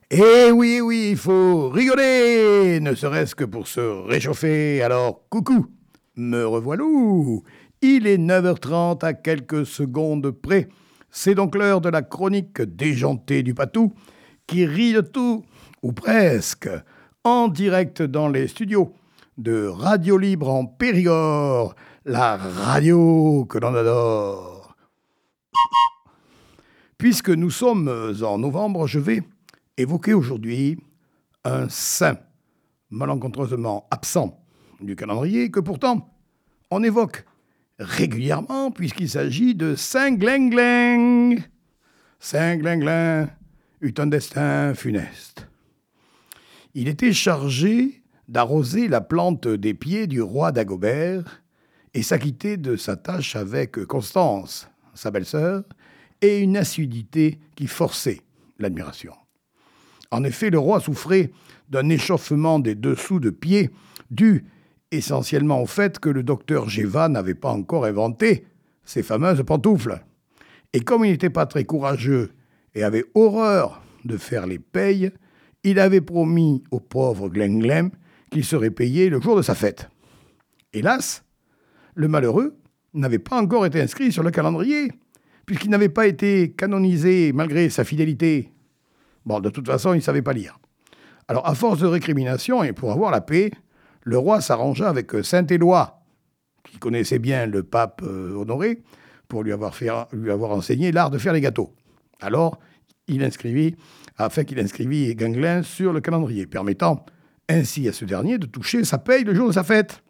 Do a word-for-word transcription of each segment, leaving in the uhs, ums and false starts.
Eh oui, oui, il faut rigoler, ne serait-ce que pour se réchauffer. Alors, coucou, me revoilou. Il est neuf heures trente à quelques secondes près. C'est donc l'heure de la chronique déjantée du Patou, qui rit de tout, ou presque, en direct dans les studios de Radio Libre en Périgord, la radio que l'on adore. Puisque nous sommes en novembre, je vais évoquer aujourd'hui un saint malencontreusement absent du calendrier que pourtant on évoque régulièrement puisqu'il s'agit de Saint Glinglin. Saint Glinglin eut un destin funeste. Il était chargé d'arroser la plante des pieds du roi Dagobert et s'acquittait de sa tâche avec Constance, sa belle-sœur, et une assiduité qui forçait l'admiration. En effet, le roi souffrait d'un échauffement des dessous de pied, dû essentiellement au fait que le docteur Géva n'avait pas encore inventé ces fameuses pantoufles. Et comme il n'était pas très courageux et avait horreur de faire les payes, il avait promis au pauvre Glinglin qu'il serait payé le jour de sa fête. Hélas, le malheureux n'avait pas encore été inscrit sur le calendrier, puisqu'il n'avait pas été canonisé malgré sa fidélité. Bon, de toute façon, il ne savait pas lire. Alors, à force de récriminations et pour avoir la paix, le roi s'arrangea avec Saint-Éloi, qui connaissait bien le pape euh, Honoré, pour lui avoir, fait, lui avoir enseigné l'art de faire les gâteaux. Alors, il inscrivit, afin qu'il inscrivit Glinglin sur le calendrier, permettant ainsi à ce dernier de toucher sa paye le jour de sa fête.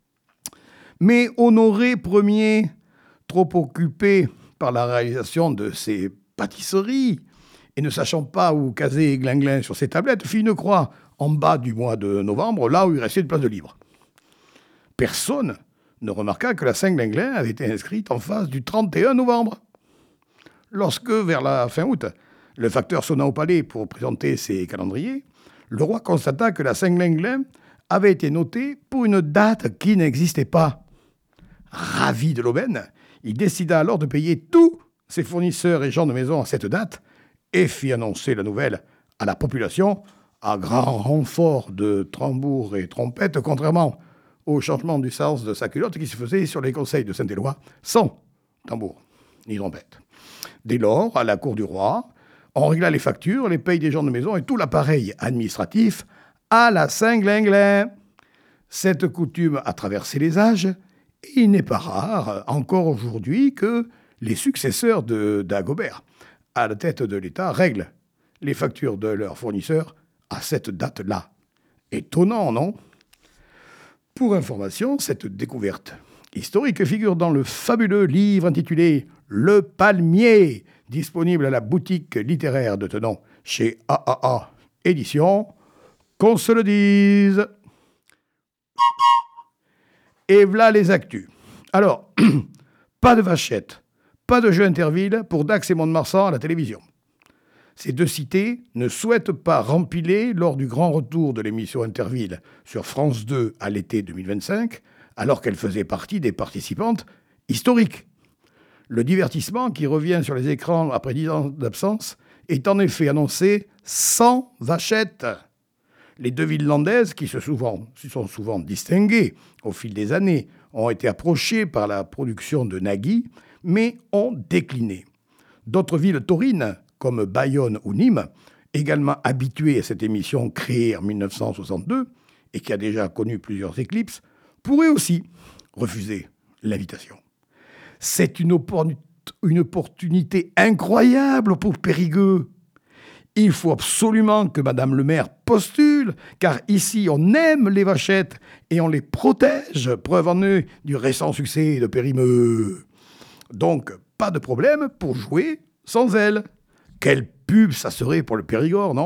Mais Honoré Ier, trop occupé par la réalisation de ses pâtisseries, et ne sachant pas où caser Glinglin sur ses tablettes, fit une croix en bas du mois de novembre, là où il restait une place de libre. Personne ne remarqua que la Saint-Glinglin avait été inscrite en face du trente et un novembre. Lorsque, vers la fin août, le facteur sonna au palais pour présenter ses calendriers, le roi constata que la Saint-Glinglin avait été notée pour une date qui n'existait pas. Ravi de l'aubaine, il décida alors de payer tous ses fournisseurs et gens de maison à cette date, et fit annoncer la nouvelle à la population à grand renfort de tambours et trompettes, contrairement au changement du sens de sa culotte qui se faisait sur les conseils de Saint-Éloi sans tambour ni trompette. Dès lors, à la cour du roi, on régla les factures, les payes des gens de maison et tout l'appareil administratif à la Saint-Glinglin. Cette coutume a traversé les âges et il n'est pas rare, encore aujourd'hui, que les successeurs de Dagobert à la tête de l'État, règlent les factures de leurs fournisseurs à cette date-là. Étonnant, non ? Pour information, cette découverte historique figure dans le fabuleux livre intitulé « Le Palmier », disponible à la boutique littéraire de Tenon chez A A A Éditions, qu'on se le dise. Et voilà les actus. Alors, pas de vachette. Pas de jeu Interville pour Dax et Mont-de-Marsan à la télévision. Ces deux cités ne souhaitent pas rempiler lors du grand retour de l'émission Interville sur France deux à l'été deux mille vingt-cinq, alors qu'elles faisaient partie des participantes historiques. Le divertissement qui revient sur les écrans après dix ans d'absence est en effet annoncé sans vachette. Les deux villes landaises, qui se, souvent, se sont souvent distinguées au fil des années, ont été approchées par la production de Nagui, mais ont décliné. D'autres villes taurines, comme Bayonne ou Nîmes, également habituées à cette émission créée en mille neuf cent soixante-deux et qui a déjà connu plusieurs éclipses, pourraient aussi refuser l'invitation. C'est une, oppor- une opportunité incroyable pour Périgueux. Il faut absolument que Madame le maire postule, car ici on aime les vachettes et on les protège, preuve en est du récent succès de Périmeux. Donc, pas de problème pour jouer sans elle. Quelle pub ça serait pour le Périgord, non ?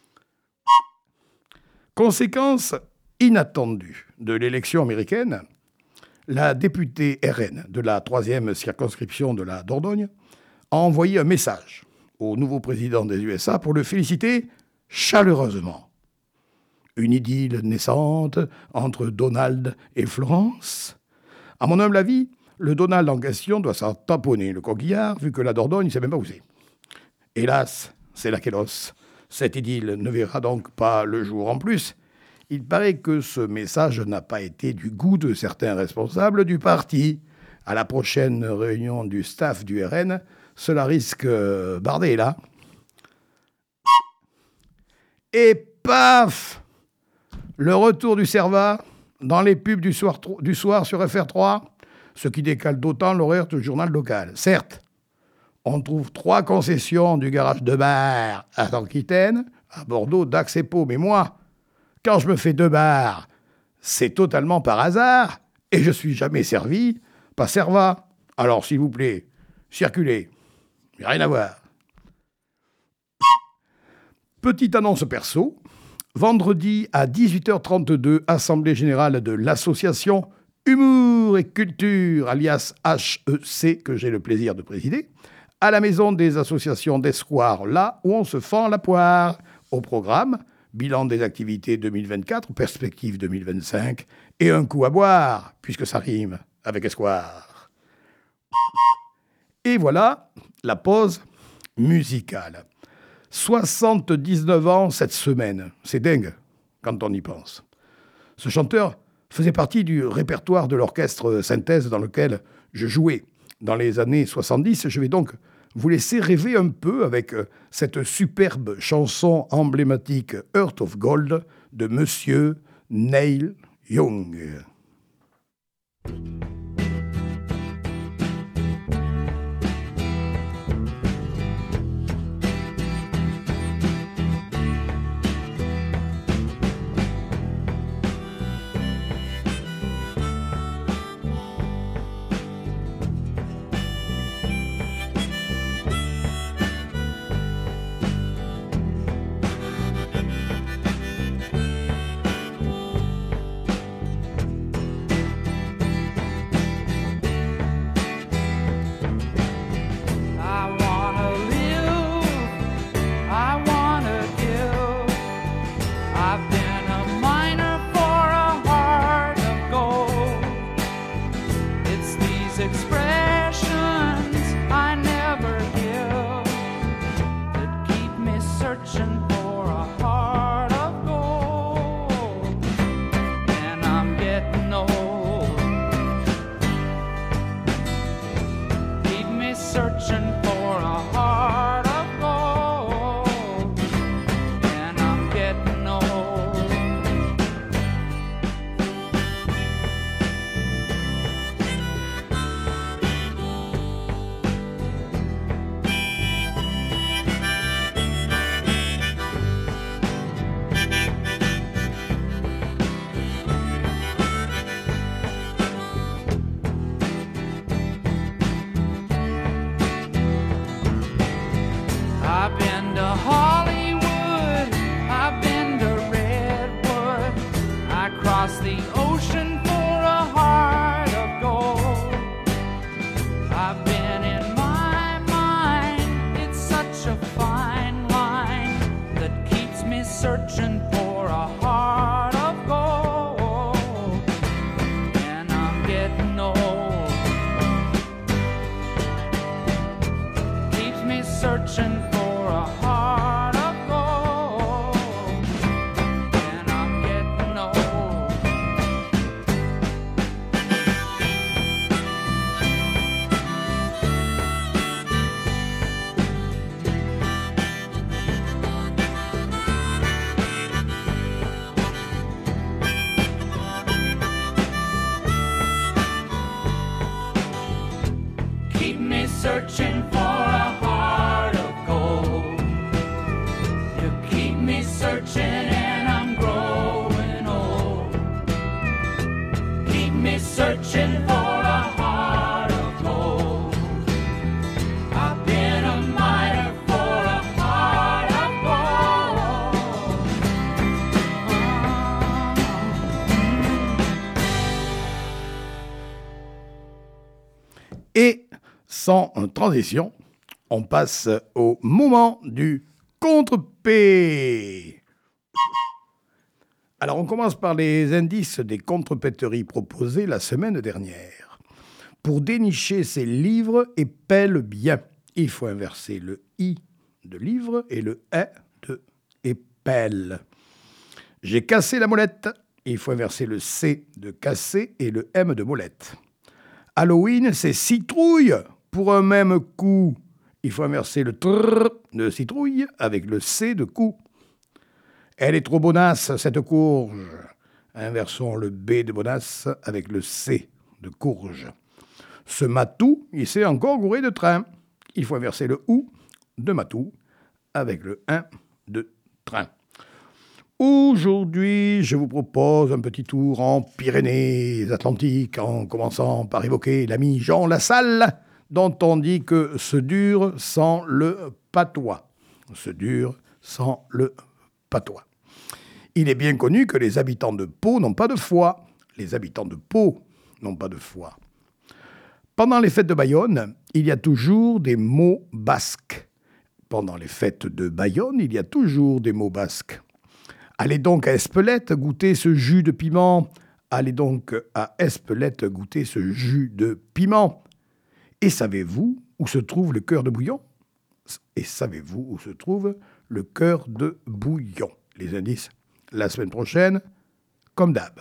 Conséquence inattendue de l'élection américaine, la députée R N de la troisième circonscription de la Dordogne a envoyé un message au nouveau président des U S A pour le féliciter chaleureusement. Une idylle naissante entre Donald et Florence. À mon humble avis, le Donald en question doit s'en tamponner le coquillard, vu que la Dordogne ne sait même pas où c'est. Hélas, c'est la Kélos. Cette idylle ne verra donc pas le jour. En plus, il paraît que ce message n'a pas été du goût de certains responsables du parti. À la prochaine réunion du staff du R N, cela risque euh, barder, là. Et paf! Le retour du Servat dans les pubs du soir, du soir sur F R trois, ce qui décale d'autant l'horaire du journal local. Certes, on trouve trois concessions du garage de bar à Aquitaine, à Bordeaux, Dax et Pau. Mais moi, quand je me fais deux bars, c'est totalement par hasard et je suis jamais servi, pas Servat. Alors, s'il vous plaît, circulez. Il n'y a rien à voir. Petite annonce perso. Vendredi à dix-huit heures trente-deux, Assemblée Générale de l'Association Humour et Culture, alias H E C, que j'ai le plaisir de présider, à la Maison des Associations d'Espoir, là où on se fend la poire. Au programme, bilan des activités deux mille vingt-quatre, perspective deux mille vingt-cinq, et un coup à boire, puisque ça rime avec espoir. Et voilà la pause musicale. soixante-dix-neuf ans cette semaine. C'est dingue quand on y pense. Ce chanteur faisait partie du répertoire de l'orchestre Synthèse dans lequel je jouais dans les années soixante-dix. Je vais donc vous laisser rêver un peu avec cette superbe chanson emblématique Heart of Gold de Monsieur Neil Young. Searching for a heart of gold. You keep me searching and I'm growing old. Keep me searching for a heart of gold. I've been a miner for a heart of gold. Et sans transition, on passe au moment du contre-P. Alors, on commence par les indices des contre-péteries proposés la semaine dernière. Pour dénicher ces livres, épelle bien. Il faut inverser le « i » de livre et le « e » de pelle. J'ai cassé la molette. Il faut inverser le C de casser et le M de molette. Halloween, c'est citrouille pour un même coup. Il faut inverser le tr de citrouille avec le C de coup. Elle est trop bonasse, cette courge. Inversons le B de bonasse avec le C de courge. Ce matou, il s'est encore gouré de train. Il faut inverser le OU de matou avec le un de train. Aujourd'hui, je vous propose un petit tour en Pyrénées-Atlantiques en commençant par évoquer l'ami Jean Lassalle, dont on dit que ce dur sans le patois. Ce dur sans le patois. Il est bien connu que les habitants de Pau n'ont pas de foi. Les habitants de Pau n'ont pas de foi. Pendant les fêtes de Bayonne, il y a toujours des mots basques. Pendant les fêtes de Bayonne, il y a toujours des mots basques. Allez donc à Espelette goûter ce jus de piment. Allez donc à Espelette goûter ce jus de piment. Et savez-vous où se trouve le cœur de bouillon ? Et savez-vous où se trouve le cœur de bouillon ? Les indices, la semaine prochaine, comme d'hab.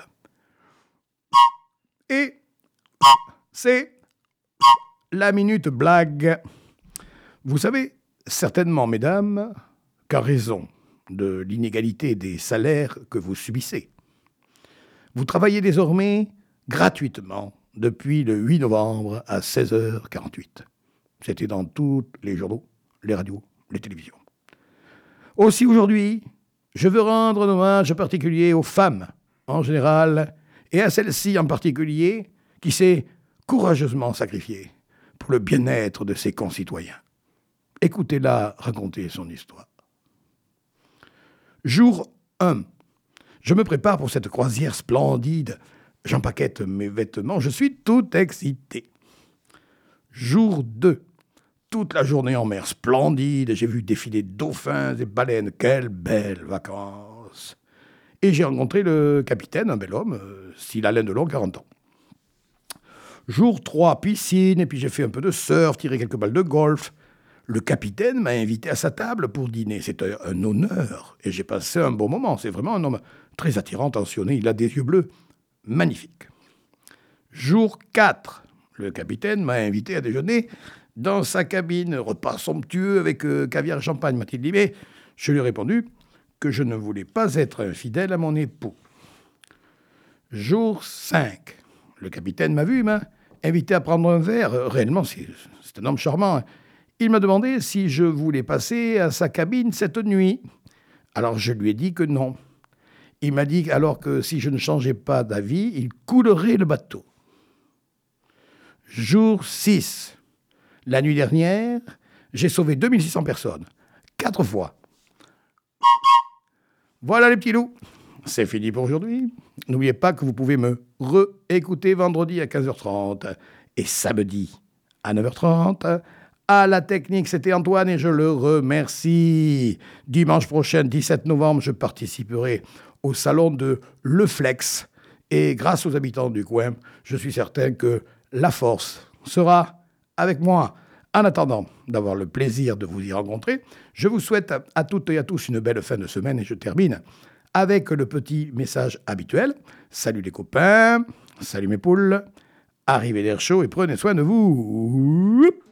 Et c'est la minute blague. Vous savez, certainement, mesdames, qu'à raison de l'inégalité des salaires que vous subissez, vous travaillez désormais gratuitement depuis le huit novembre à seize heures quarante-huit. C'était dans tous les journaux, les radios, les télévisions. Aussi aujourd'hui, je veux rendre un hommage particulier aux femmes en général et à celle-ci en particulier qui s'est courageusement sacrifiée pour le bien-être de ses concitoyens. Écoutez-la raconter son histoire. Jour un. Je me prépare pour cette croisière splendide. J'empaquette mes vêtements. Je suis tout excité. Jour deux. Toute la journée en mer splendide. J'ai vu défiler dauphins et baleines. Quelles belles vacances. Et j'ai rencontré le capitaine, un bel homme, euh, s'il a l'air de long, quarante ans. Jour trois, piscine. Et puis j'ai fait un peu de surf, tiré quelques balles de golf. Le capitaine m'a invité à sa table pour dîner. C'est un, un honneur. Et j'ai passé un bon moment. C'est vraiment un homme très attirant, attentionné. Il a des yeux bleus magnifiques. Jour quatre. Le capitaine m'a invité à déjeuner dans sa cabine. Repas somptueux avec euh, caviar et champagne, m'a-t-il dit. Mais je lui ai répondu que je ne voulais pas être infidèle à mon époux. Jour cinq. Le capitaine m'a vu, il m'a invité à prendre un verre. Réellement, c'est, c'est un homme charmant. Il m'a demandé si je voulais passer à sa cabine cette nuit. Alors je lui ai dit que non. Il m'a dit alors que si je ne changeais pas d'avis, il coulerait le bateau. Jour six. La nuit dernière, j'ai sauvé deux mille six cents personnes. Quatre fois. Voilà les petits loups. C'est fini pour aujourd'hui. N'oubliez pas que vous pouvez me réécouter vendredi à quinze heures trente et samedi à neuf heures trente. À la technique, c'était Antoine et je le remercie. Dimanche prochain, dix-sept novembre, je participerai au salon de Le Flex. Et grâce aux habitants du coin, je suis certain que la force sera avec moi. En attendant d'avoir le plaisir de vous y rencontrer, je vous souhaite à toutes et à tous une belle fin de semaine et je termine avec le petit message habituel. Salut les copains, salut mes poules, arrivez d'air chaud et prenez soin de vous.